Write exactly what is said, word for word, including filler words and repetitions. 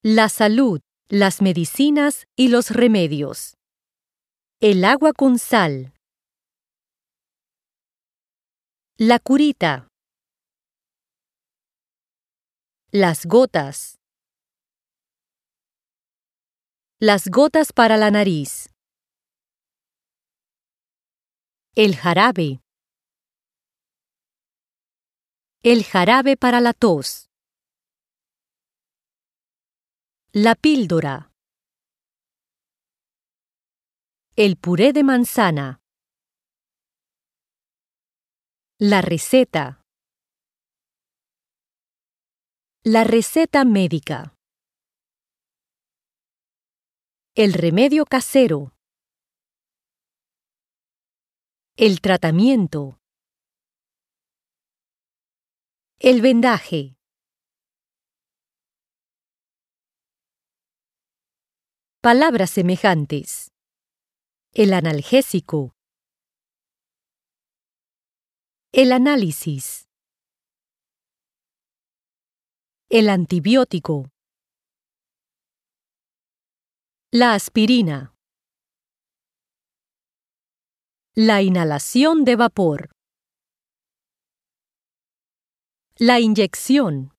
La salud, las medicinas y los remedios. El agua con sal. La curita. Las gotas. Las gotas para la nariz. El jarabe. El jarabe para la tos. La píldora. El puré de manzana. La receta. La receta médica. El remedio casero. El tratamiento. El vendaje. Palabras semejantes. El analgésico. El análisis. El antibiótico. La aspirina. La inhalación de vapor. La inyección.